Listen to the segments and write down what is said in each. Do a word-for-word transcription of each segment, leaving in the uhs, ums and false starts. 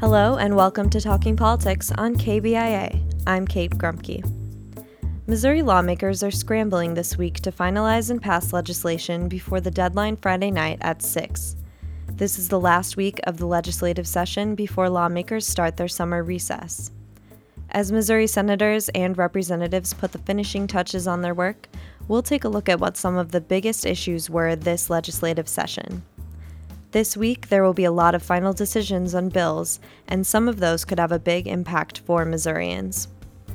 Hello and welcome to Talking Politics on K B I A. I'm Kate Grumke. Missouri lawmakers are scrambling this week to finalize and pass legislation before the deadline Friday night at six. This is the last week of the legislative session before lawmakers start their summer recess. As Missouri senators and representatives put the finishing touches on their work, we'll take a look at what some of the biggest issues were this legislative session. This week, there will be a lot of final decisions on bills, and some of those could have a big impact for Missourians.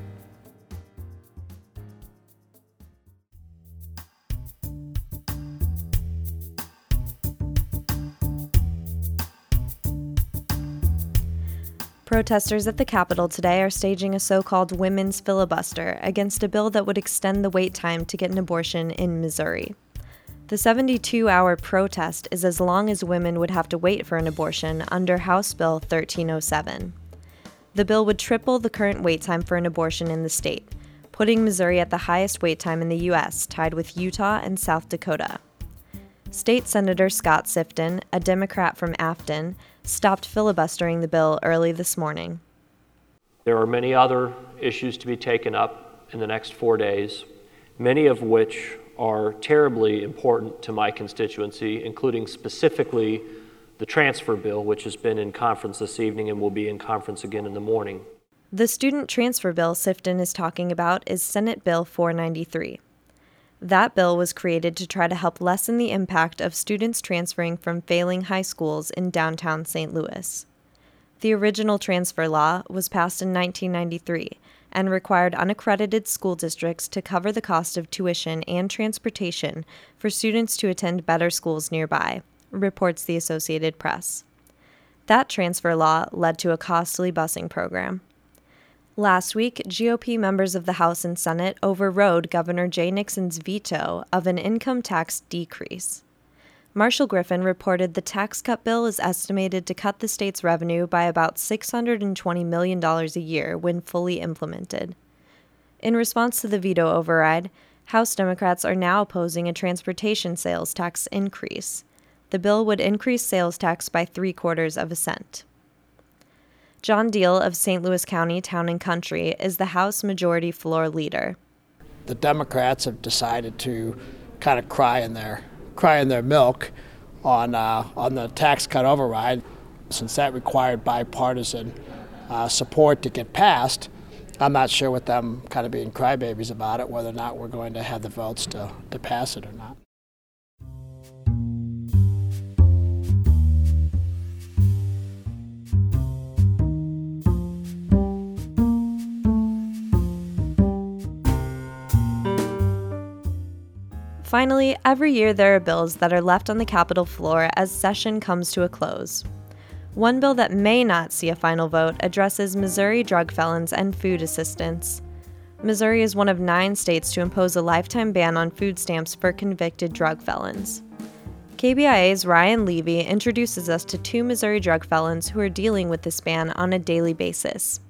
Protesters at the Capitol today are staging a so-called women's filibuster against a bill that would extend the wait time to get an abortion in Missouri. The seventy-two hour protest is as long as women would have to wait for an abortion under House Bill thirteen oh seven. The bill would triple the current wait time for an abortion in the state, putting Missouri at the highest wait time in the U S, tied with Utah and South Dakota. State Senator Scott Sifton, a Democrat from Afton, stopped filibustering the bill early this morning. There are many other issues to be taken up in the next four days, many of which are terribly important to my constituency, including specifically the transfer bill, which has been in conference this evening and will be in conference again in the morning. The student transfer bill Sifton is talking about is Senate Bill four ninety-three. That bill was created to try to help lessen the impact of students transferring from failing high schools in downtown Saint Louis. The original transfer law was passed in nineteen ninety-three and required unaccredited school districts to cover the cost of tuition and transportation for students to attend better schools nearby, reports the Associated Press. That transfer law led to a costly busing program. Last week, G O P members of the House and Senate overrode Governor Jay Nixon's veto of an income tax decrease. Marshall Griffin reported the tax cut bill is estimated to cut the state's revenue by about six hundred twenty million dollars a year when fully implemented. In response to the veto override, House Democrats are now opposing a transportation sales tax increase. The bill would increase sales tax by three quarters of a cent. John Deal of Saint Louis County Town and Country is the House Majority Floor Leader. The Democrats have decided to kind of cry in their cry in their milk on uh, on the tax cut override. Since that required bipartisan uh, support to get passed, I'm not sure with them kind of being crybabies about it, whether or not we're going to have the votes to, to pass it or not. Finally, every year there are bills that are left on the Capitol floor as session comes to a close. One bill that may not see a final vote addresses Missouri drug felons and food assistance. Missouri is one of nine states to impose a lifetime ban on food stamps for convicted drug felons. K B I A's Ryan Levy introduces us to two Missouri drug felons who are dealing with this ban on a daily basis.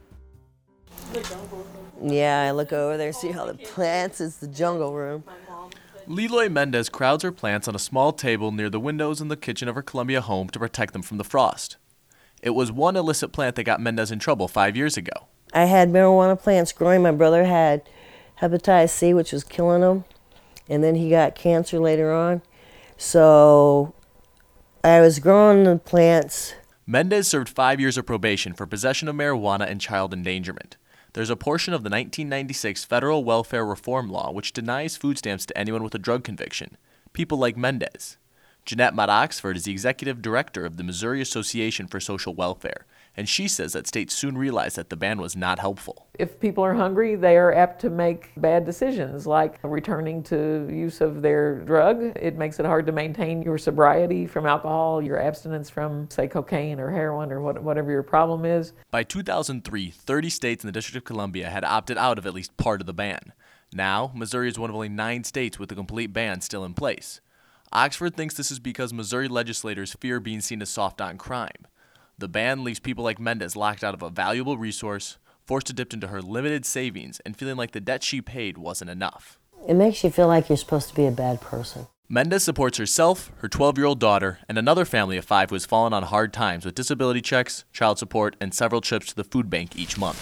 Yeah, I look over there, see all the plants. It's the jungle room. Leloy Mendez crowds her plants on a small table near the windows in the kitchen of her Columbia home to protect them from the frost. It was one illicit plant that got Mendez in trouble five years ago. I had marijuana plants growing. My brother had hepatitis C, which was killing him, and then he got cancer later on. So I was growing the plants. Mendez served five years of probation for possession of marijuana and child endangerment. There's a portion of the nineteen ninety-six Federal Welfare Reform Law which denies food stamps to anyone with a drug conviction, people like Mendez. Jeanette Mott Oxford is the executive director of the Missouri Association for Social Welfare, and she says that states soon realized that the ban was not helpful. If people are hungry, they are apt to make bad decisions, like returning to use of their drug. It makes it hard to maintain your sobriety from alcohol, your abstinence from, say, cocaine or heroin or what, whatever your problem is. By two thousand three, thirty states in the District of Columbia had opted out of at least part of the ban. Now, Missouri is one of only nine states with a complete ban still in place. Oxford thinks this is because Missouri legislators fear being seen as soft on crime. The ban leaves people like Mendez locked out of a valuable resource, forced to dip into her limited savings, and feeling like the debt she paid wasn't enough. It makes you feel like you're supposed to be a bad person. Mendez supports herself, her twelve-year-old daughter, and another family of five who has fallen on hard times with disability checks, child support, and several trips to the food bank each month.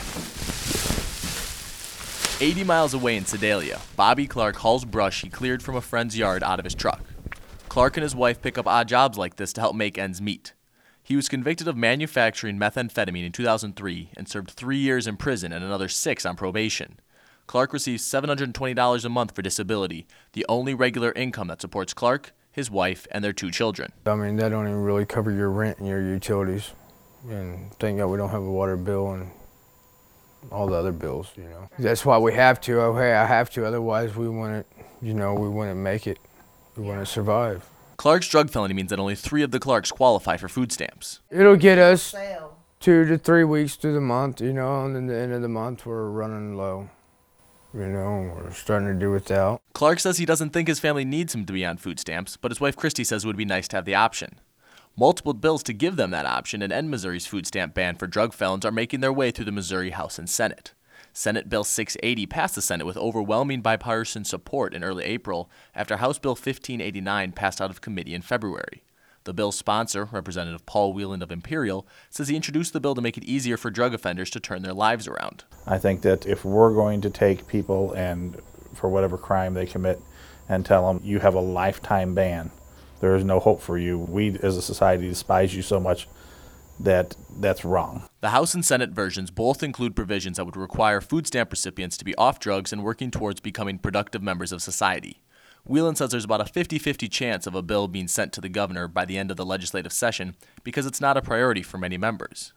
eighty miles away in Sedalia, Bobby Clark hauls brush he cleared from a friend's yard out of his truck. Clark and his wife pick up odd jobs like this to help make ends meet. He was convicted of manufacturing methamphetamine in two thousand three and served three years in prison and another six on probation. Clark receives seven hundred twenty dollars a month for disability, the only regular income that supports Clark, his wife, and their two children. I mean, that don't even really cover your rent and your utilities. And thank God we don't have a water bill and all the other bills, you know. That's why we have to. Okay, I have to. Otherwise, we wouldn't, you know, we wouldn't make it. We wouldn't survive. Clark's drug felony means that only three of the Clarks qualify for food stamps. It'll get us two to three weeks through the month, you know, and then the end of the month we're running low. You know, we're starting to do without. Clark says he doesn't think his family needs him to be on food stamps, but his wife Christy says it would be nice to have the option. Multiple bills to give them that option and end Missouri's food stamp ban for drug felons are making their way through the Missouri House and Senate. Senate Bill six eighty passed the Senate with overwhelming bipartisan support in early April after House Bill fifteen eighty-nine passed out of committee in February. The bill's sponsor, Representative Paul Wieland of Imperial, says he introduced the bill to make it easier for drug offenders to turn their lives around. I think that if we're going to take people and for whatever crime they commit and tell them you have a lifetime ban, there is no hope for you. We as a society despise you so much that that's wrong. The House and Senate versions both include provisions that would require food stamp recipients to be off drugs and working towards becoming productive members of society. Whelan says there's about a fifty-fifty chance of a bill being sent to the governor by the end of the legislative session because it's not a priority for many members.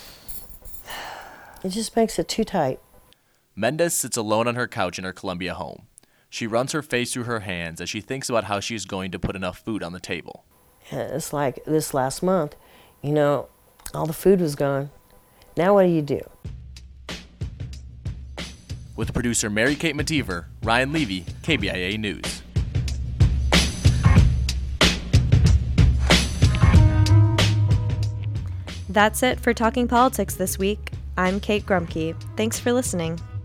It just makes it too tight. Mendez sits alone on her couch in her Columbia home. She runs her face through her hands as she thinks about how she is going to put enough food on the table. It's like this last month, you know, all the food was gone. Now what do you do? With producer Mary Kate Mativer, Ryan Levy, K B I A News. That's it for Talking Politics this week. I'm Kate Grumke. Thanks for listening.